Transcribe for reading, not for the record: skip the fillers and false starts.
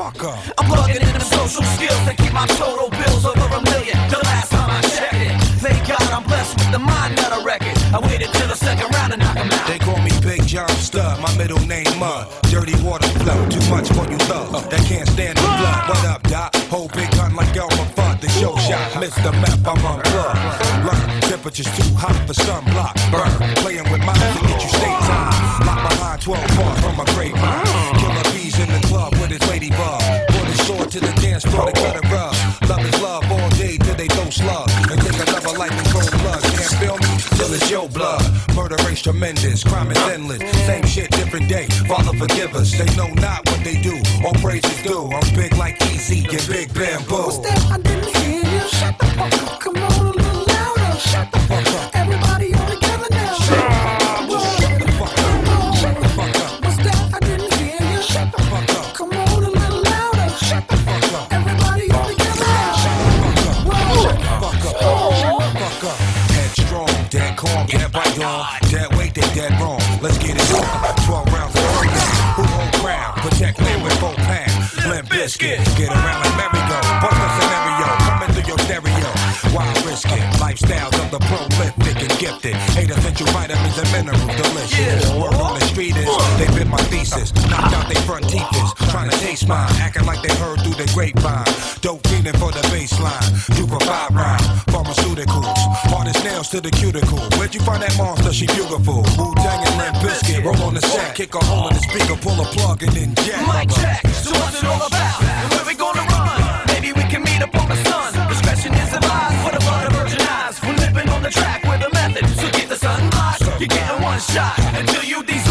fuck up. I'm plugging in them social skills that keep my total bills over $1 million. The last time I checked it. Thank God I'm blessed with the mind that I record. I waited till the second round to knock 'em out. They call me Big John Stud, my middle name Mud. Dirty water flow, too much for you thugs that can't stand the blood. What up, Doc? Whole big gun like Elmer Fudd. The show shot, Mr. Meth, I'm unplugged. Learn, temperature's too hot for sunblock. Burn, playing with mine to get you state time. Lock behind 12 bars from a grapevine. Killer bees in the club with his ladybug. Put his sword to the dance floor to cut a rug. Love is love all day till they throw slugs. And take another life in cold blood. Can't feel me till it's your blood. Murder rate's tremendous, crime is endless. Same shit, different day. Father forgive us. They know not what they do. All praises due. I'm big like Easy and Big Bamboo. What's that? I didn't hear you. Shut the fuck up. Come on a little louder. Shut the fuck up. Everybody all together now. Shut the fuck up. Shut the fuck up. What's that? I didn't hear you. Shut the fuck up. Come on a little louder. Shut the fuck up. Everybody all together now. Shut the fuck up. Shut the fuck up. Shut the fuck up. Headstrong, dead calm, dead right on. Dead weight, they dead wrong. Let's get it on. 12 rounds of breakdown. Who hold ground? Protect land with both hands. Limp Biscuit, get around like merry-go. What's the scenario? Coming through your stereo. Wild risk it. Lifestyles of the prolific and gifted. 8 essential vitamins and minerals, delicious. Word on the street is, they bit my thesis. Knocked out they front teeth is. Trying to taste mine. Acting like they heard through the grapevine. Dope feeling for the baseline. You provide rhyme. Pharmaceuticals. Hardest nails to the cuticle. Where'd you find that monster? She beautiful. Wu-Tang and Limp Bizkit. Roll on the set. Kick a hole in the speaker. Pull a plug and then jet. Mic check, so what's it all about? And where we gonna run? Maybe we can meet up on the sun. Discretion is advised for the blood of virgin eyes. We're living on the track with a method, so get the sunlight. You're getting one shot until you decide.